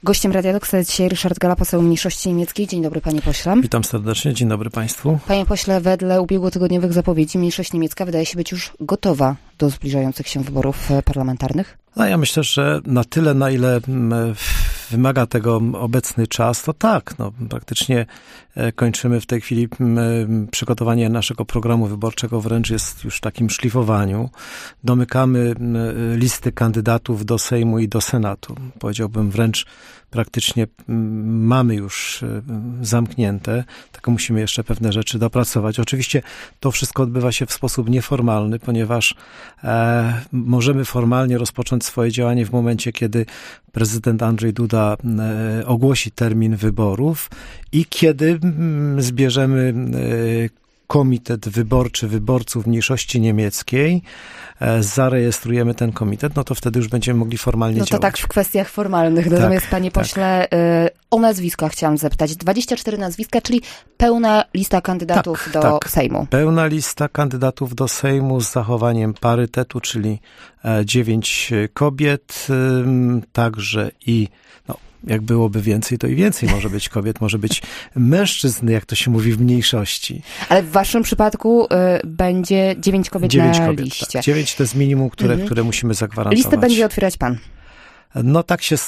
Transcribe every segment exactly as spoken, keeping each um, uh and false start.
Gościem Radia Doksa jest dzisiaj Ryszard Galla, poseł mniejszości niemieckiej. Dzień dobry, panie pośle. Witam serdecznie, dzień dobry państwu. Panie pośle, wedle ubiegłotygodniowych zapowiedzi mniejszość niemiecka wydaje się być już gotowa do zbliżających się wyborów parlamentarnych. No ja myślę, że na tyle, na ile wymaga tego obecny czas, to tak, no praktycznie kończymy w tej chwili przygotowanie naszego programu wyborczego, wręcz jest już w takim szlifowaniu. Domykamy listy kandydatów do Sejmu i do Senatu. Powiedziałbym wręcz praktycznie mamy już zamknięte, tylko musimy jeszcze pewne rzeczy dopracować. Oczywiście to wszystko odbywa się w sposób nieformalny, ponieważ e, możemy formalnie rozpocząć swoje działanie w momencie, kiedy prezydent Andrzej Duda e, ogłosi termin wyborów i kiedy m, zbierzemy e, komitet wyborczy wyborców mniejszości niemieckiej, e, zarejestrujemy ten komitet, no to wtedy już będziemy mogli formalnie działać. No to tak w kwestiach formalnych. Natomiast tak, panie pośle, tak. y, o nazwiska chciałam zapytać. dwadzieścia cztery nazwiska, czyli pełna lista kandydatów tak, do tak. Sejmu. Pełna lista kandydatów do Sejmu z zachowaniem parytetu, czyli e, dziewięć kobiet, y, także i no, jak byłoby więcej, to i więcej może być kobiet, może być mężczyzn, jak to się mówi, w mniejszości. Ale w waszym przypadku y, będzie dziewięć kobiet dziewięć na kobiet, liście. Tak. Dziewięć to jest minimum, które, mhm. które musimy zagwarantować. Listę będzie otwierać pan. No tak się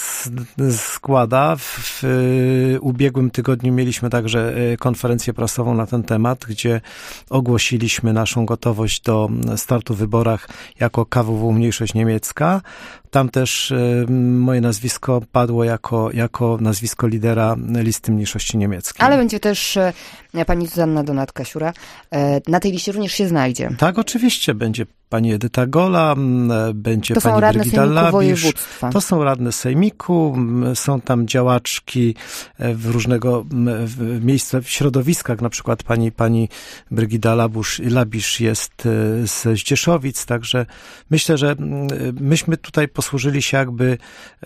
składa. W, w ubiegłym tygodniu mieliśmy także konferencję prasową na ten temat, gdzie ogłosiliśmy naszą gotowość do startu w wyborach jako K W W Mniejszość Niemiecka. Tam też y, moje nazwisko padło jako, jako nazwisko lidera listy mniejszości niemieckiej. Ale będzie też y, pani Zuzanna Donat-Kasiura. Y, na tej liście również się znajdzie. Tak, oczywiście. Będzie pani Edyta Gola, będzie to pani Brygida Labisz. To są radne sejmiku, są tam działaczki w różnego w miejsca, w środowiskach, na przykład pani, pani Brygida Labusz, Labisz jest z Zdzieszowic, także myślę, że myśmy tutaj posłużyli się jakby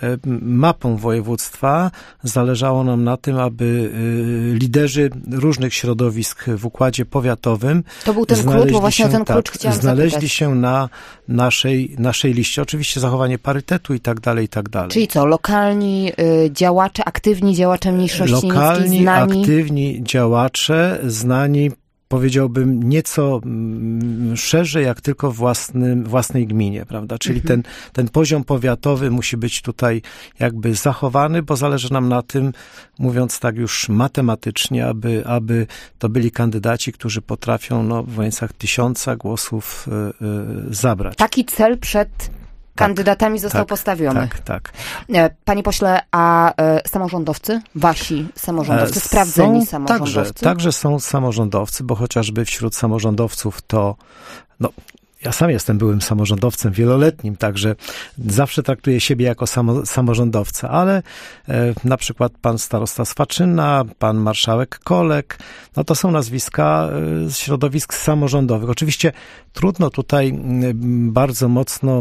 mapą województwa. Zależało nam na tym, aby liderzy różnych środowisk w układzie powiatowym to był ten klucz, bo właśnie o ten klucz tak, chciałam znaleźli zapytać. się na naszej, naszej liście. Oczywiście zachowanie parytetu i tak dalej, i tak dalej. Czyli co, lokalni y, działacze, aktywni działacze mniejszości Lokalni, niemieckiej, znani? aktywni działacze, znani, powiedziałbym, nieco mm, szerzej, jak tylko w własnym, własnej gminie, prawda? Czyli mhm. ten, ten poziom powiatowy musi być tutaj jakby zachowany, bo zależy nam na tym, mówiąc tak już matematycznie, aby, aby to byli kandydaci, którzy potrafią no, w granicach tysiąca głosów y, y, zabrać. Taki cel przed kandydatami został tak, postawiony. Tak, tak. Panie pośle, a e, samorządowcy, wasi samorządowcy, sprawdzeni są, samorządowcy? Także, także są samorządowcy, bo chociażby wśród samorządowców to, no, ja sam jestem byłym samorządowcem wieloletnim, także zawsze traktuję siebie jako samo, samorządowca, ale e, na przykład pan starosta Swaczyna, pan marszałek Kolek, no to są nazwiska e, z środowisk samorządowych. Oczywiście trudno tutaj m, bardzo mocno e,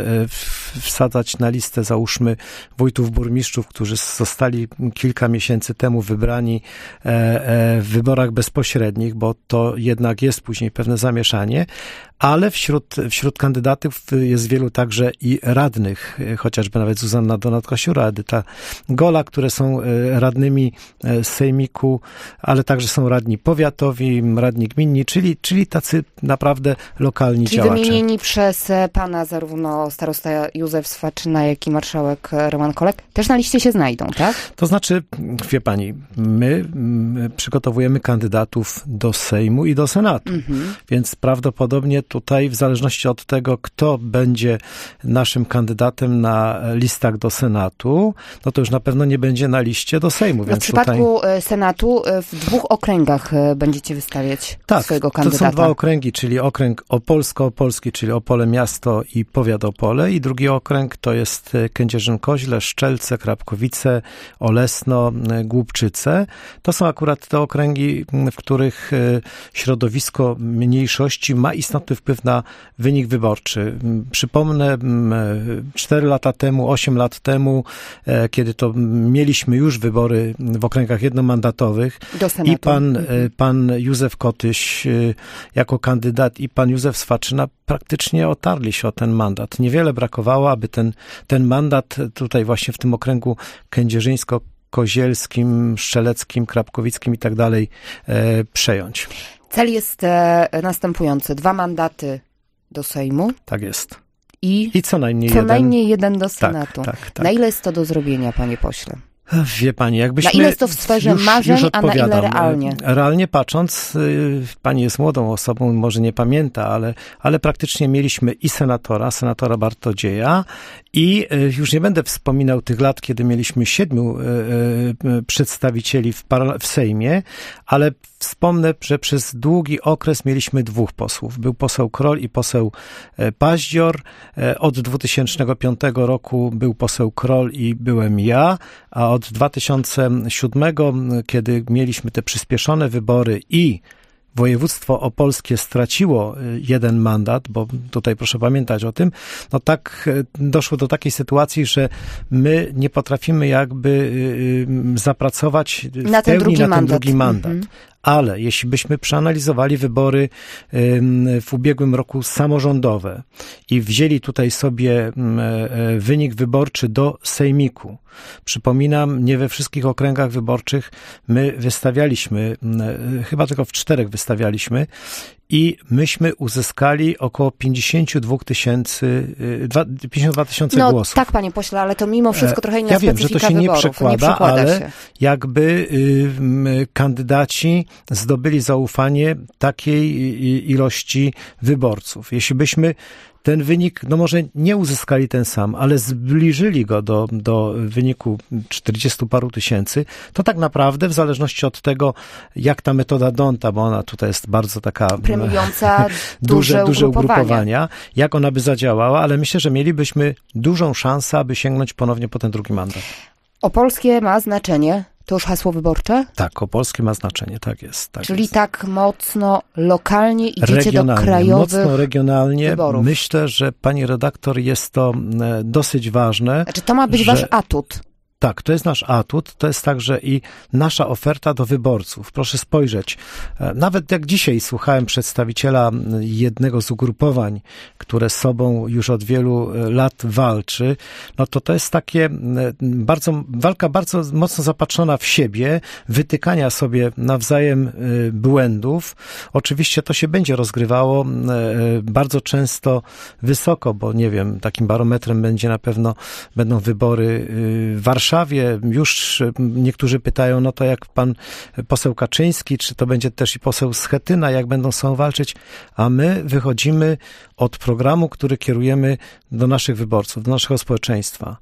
wsadzać na listę, załóżmy, wójtów, burmistrzów, którzy zostali kilka miesięcy temu wybrani e, e, w wyborach bezpośrednich, bo to jednak jest później pewne zamieszanie, ale wśród, wśród kandydatów jest wielu także i radnych, chociażby nawet Zuzanna Donat-Kasiura, Edyta Gola, które są radnymi sejmiku, ale także są radni powiatowi, radni gminni, czyli, czyli tacy naprawdę lokalni czyli działacze. Czyli wymienieni przez pana zarówno starosta Józef Swaczyna, jak i marszałek Roman Kolek też na liście się znajdą, tak? To znaczy, wie pani, my, my przygotowujemy kandydatów do Sejmu i do Senatu, mhm. więc prawdopodobnie tutaj w zależności od tego, kto będzie naszym kandydatem na listach do Senatu, no to już na pewno nie będzie na liście do Sejmu. No więc w przypadku tutaj... Senatu w dwóch okręgach będziecie wystawiać tak, swojego kandydata. To są dwa okręgi, czyli okręg Opolsko-Opolski, czyli Opole Miasto i Powiat Opole, i drugi okręg to jest Kędzierzyn-Koźle, Szczelce, Krapkowice, Olesno, Głubczyce. To są akurat te okręgi, w których środowisko mniejszości ma istotny wpływ na na wynik wyborczy. Przypomnę, cztery lata temu, osiem lat temu, kiedy to mieliśmy już wybory w okręgach jednomandatowych i pan, pan Józef Kotyś jako kandydat i pan Józef Swaczyna praktycznie otarli się o ten mandat. Niewiele brakowało, aby ten, ten mandat tutaj właśnie w tym okręgu kędzierzyńsko-kozielskim, strzeleckim, krapkowickim i tak dalej e, przejąć. Cel jest e, następujący. Dwa mandaty do Sejmu. Tak jest. I, I co najmniej co jeden. najmniej jeden do Senatu. Tak, tak, tak. Na ile jest to do zrobienia, panie pośle? Wie pani, jakbyśmy... Na ile jest to w sferze już, marzeń, już a na ile realnie? Realnie patrząc, pani jest młodą osobą, może nie pamięta, ale, ale praktycznie mieliśmy i senatora, senatora Bartodzieja i już nie będę wspominał tych lat, kiedy mieliśmy siedmiu przedstawicieli w, parla- w Sejmie, ale wspomnę, że przez długi okres mieliśmy dwóch posłów. Był poseł Kroll i poseł Paździor. Od dwa tysiące piątego roku był poseł Kroll i byłem ja, a od dwa tysiące siódmego, kiedy mieliśmy te przyspieszone wybory i województwo opolskie straciło jeden mandat, bo tutaj proszę pamiętać o tym, no tak doszło do takiej sytuacji, że my nie potrafimy jakby zapracować na w pełni ten drugi na ten mandat. drugi mandat. Mhm. Ale jeśli byśmy przeanalizowali wybory w ubiegłym roku samorządowe i wzięli tutaj sobie wynik wyborczy do Sejmiku, przypominam, nie we wszystkich okręgach wyborczych my wystawialiśmy, chyba tylko w czterech wystawialiśmy i myśmy uzyskali około pięćdziesiąt dwa tysięcy, pięćdziesiąt dwa tysiące no, głosów. Tak, panie pośle, ale to mimo wszystko trochę inna ja wiem, że to się nie wyborów. przekłada, nie przekłada ale się. jakby y, kandydaci zdobyli zaufanie takiej ilości wyborców. Jeśli byśmy ten wynik, no może nie uzyskali ten sam, ale zbliżyli go do, do wyniku czterdziestu paru tysięcy, to tak naprawdę w zależności od tego, jak ta metoda Donta, bo ona tutaj jest bardzo taka premiująca duże, duże, duże ugrupowania. ugrupowania, jak ona by zadziałała, ale myślę, że mielibyśmy dużą szansę, aby sięgnąć ponownie po ten drugi mandat. Opolskie ma znaczenie. To już hasło wyborcze? Tak, opolskie ma znaczenie, tak jest. Tak Czyli jest. tak mocno lokalnie idziecie do krajowych mocno regionalnie. wyborów. Myślę, że pani redaktor jest to dosyć ważne. Znaczy to ma być że... wasz atut. Tak, to jest nasz atut, to jest także i nasza oferta do wyborców. Proszę spojrzeć, nawet jak dzisiaj słuchałem przedstawiciela jednego z ugrupowań, które z sobą już od wielu lat walczy, no to to jest takie bardzo, walka bardzo mocno zapatrzona w siebie, wytykania sobie nawzajem błędów. Oczywiście to się będzie rozgrywało bardzo często wysoko, bo nie wiem, takim barometrem będzie na pewno, będą wybory w Warszawie. Już niektórzy pytają, no to jak pan poseł Kaczyński, czy to będzie też i poseł Schetyna, jak będą są walczyć, a my wychodzimy od programu, który kierujemy do naszych wyborców, do naszego społeczeństwa.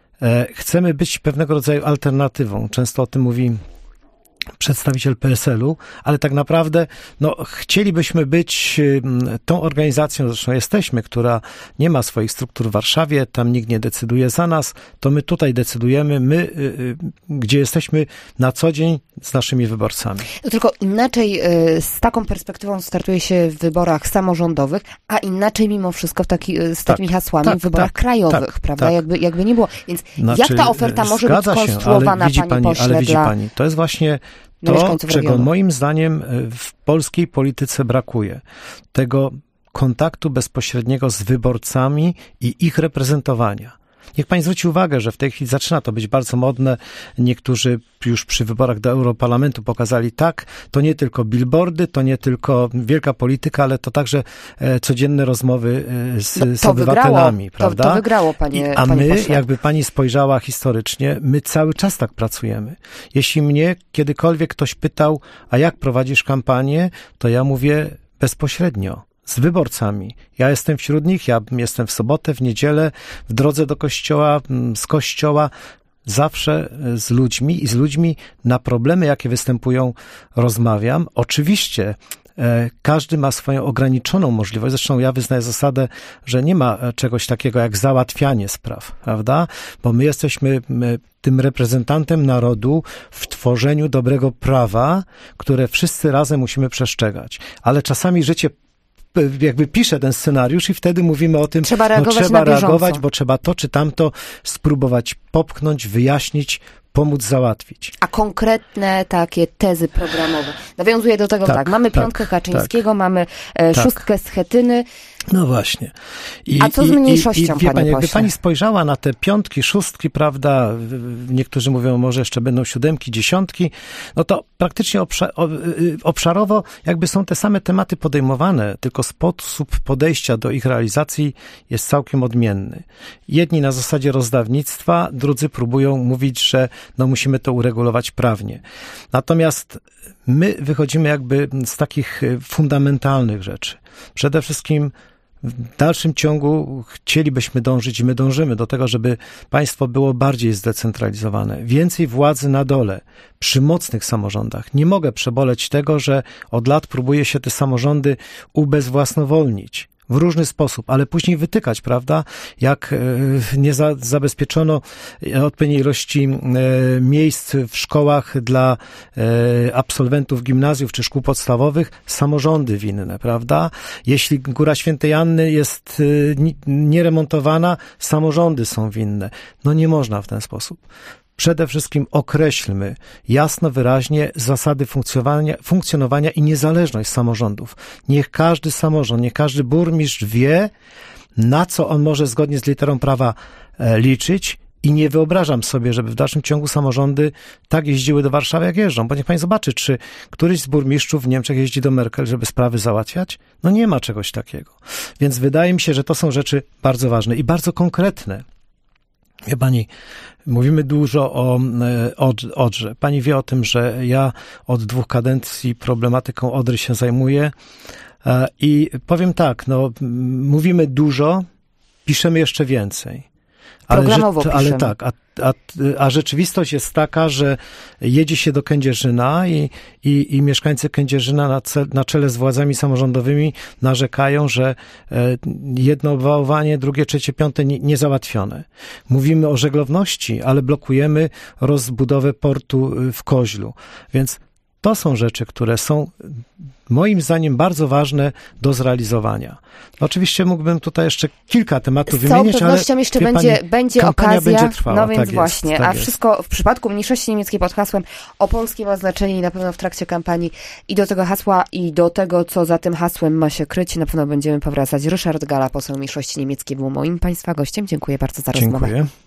Chcemy być pewnego rodzaju alternatywą. Często o tym mówi przedstawiciel P S L u, ale tak naprawdę no, chcielibyśmy być tą organizacją, zresztą jesteśmy, która nie ma swoich struktur w Warszawie, tam nikt nie decyduje za nas, to my tutaj decydujemy, my, gdzie jesteśmy na co dzień z naszymi wyborcami. No tylko inaczej z taką perspektywą startuje się w wyborach samorządowych, a inaczej mimo wszystko w taki, z takimi tak, hasłami tak, w wyborach tak, krajowych, tak, prawda? Tak. Jakby, jakby nie było. Więc znaczy, jak ta oferta może być skonstruowana, się, ale pani, pani pośle, ale widzi dla... pani, to jest właśnie to, czego regionu. Moim zdaniem w polskiej polityce brakuje. Tego kontaktu bezpośredniego z wyborcami i ich reprezentowania. Niech pani zwróci uwagę, że w tej chwili zaczyna to być bardzo modne. Niektórzy już przy wyborach do Europarlamentu pokazali tak, to nie tylko billboardy, to nie tylko wielka polityka, ale to także e, codzienne rozmowy e, z, no, z obywatelami, wygrało, prawda? To, to wygrało, panie, I, A panie my, pośle. jakby pani spojrzała historycznie, my cały czas tak pracujemy. Jeśli mnie kiedykolwiek ktoś pytał, a jak prowadzisz kampanię, to ja mówię bezpośrednio. Z wyborcami. Ja jestem wśród nich, ja jestem w sobotę, w niedzielę, w drodze do kościoła, z kościoła, zawsze z ludźmi i z ludźmi na problemy, jakie występują, rozmawiam. Oczywiście e, każdy ma swoją ograniczoną możliwość, zresztą ja wyznaję zasadę, że nie ma czegoś takiego jak załatwianie spraw, prawda? Bo my jesteśmy my, tym reprezentantem narodu w tworzeniu dobrego prawa, które wszyscy razem musimy przestrzegać. Ale czasami życie jakby pisze ten scenariusz i wtedy mówimy o tym, trzeba reagować, no, trzeba na reagować, bo trzeba to czy tamto spróbować popchnąć, wyjaśnić, pomóc załatwić. A konkretne takie tezy programowe. Nawiązuję do tego tak, tak mamy piątkę tak, Kaczyńskiego, tak, mamy e, szóstkę tak. Schetyny. No właśnie. I, A co z mniejszością, i, i, i, wie panie pani, pośle? Jakby pani spojrzała na te piątki, szóstki, prawda, niektórzy mówią, może jeszcze będą siódemki, dziesiątki, no to praktycznie obsza, obszarowo jakby są te same tematy podejmowane, tylko sposób podejścia do ich realizacji jest całkiem odmienny. Jedni na zasadzie rozdawnictwa, drudzy próbują mówić, że no musimy to uregulować prawnie. Natomiast my wychodzimy jakby z takich fundamentalnych rzeczy. Przede wszystkim w dalszym ciągu chcielibyśmy dążyć i my dążymy do tego, żeby państwo było bardziej zdecentralizowane. Więcej władzy na dole, przy mocnych samorządach. Nie mogę przeboleć tego, że od lat próbuje się te samorządy ubezwłasnowolnić w różny sposób, ale później wytykać, prawda, jak nie za, zabezpieczono odpowiedniej ilości miejsc w szkołach dla absolwentów gimnazjów czy szkół podstawowych, samorządy winne, prawda? Jeśli Góra Świętej Anny jest nieremontowana, samorządy są winne. No nie można w ten sposób. Przede wszystkim określmy jasno, wyraźnie zasady funkcjonowania, funkcjonowania i niezależność samorządów. Niech każdy samorząd, niech każdy burmistrz wie, na co on może zgodnie z literą prawa liczyć i nie wyobrażam sobie, żeby w dalszym ciągu samorządy tak jeździły do Warszawy, jak jeżdżą. Bo niech pani zobaczy, czy któryś z burmistrzów w Niemczech jeździ do Merkel, żeby sprawy załatwiać? No nie ma czegoś takiego. Więc wydaje mi się, że to są rzeczy bardzo ważne i bardzo konkretne. Wie pani, mówimy dużo o Odrze. Pani wie o tym, że ja od dwóch kadencji problematyką Odry się zajmuję i powiem tak, no mówimy dużo, piszemy jeszcze więcej. Ale, Programowo że, ale tak, a, a, a rzeczywistość jest taka, że jedzie się do Kędzierzyna i, i, i mieszkańcy Kędzierzyna na, cel, na czele z władzami samorządowymi narzekają, że e, jedno obwałowanie, drugie, trzecie, piąte nie, nie załatwione. Mówimy o żeglowności, ale blokujemy rozbudowę portu w Koźlu. Więc to są rzeczy, które są moim zdaniem bardzo ważne do zrealizowania. Oczywiście mógłbym tutaj jeszcze kilka tematów wymienić, ale... Z całą pewnością jeszcze będzie, pani, będzie okazja, będzie trwała, no więc tak właśnie, jest, tak a jest. wszystko w przypadku mniejszości niemieckiej pod hasłem opolskie ma znaczenie i na pewno w trakcie kampanii i do tego hasła i do tego, co za tym hasłem ma się kryć, na pewno będziemy powracać. Ryszard Galla, poseł mniejszości niemieckiej, był moim państwa gościem. Dziękuję bardzo za rozmowę. Dziękuję.